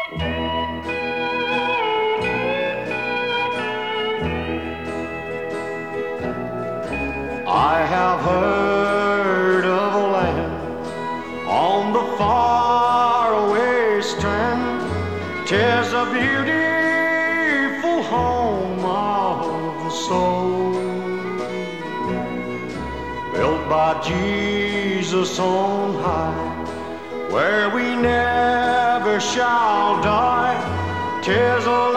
I have heard of a land on the faraway strand. 'Tis a beautiful home of the soul, built by Jesus on high, where we never shall die. 'Tis a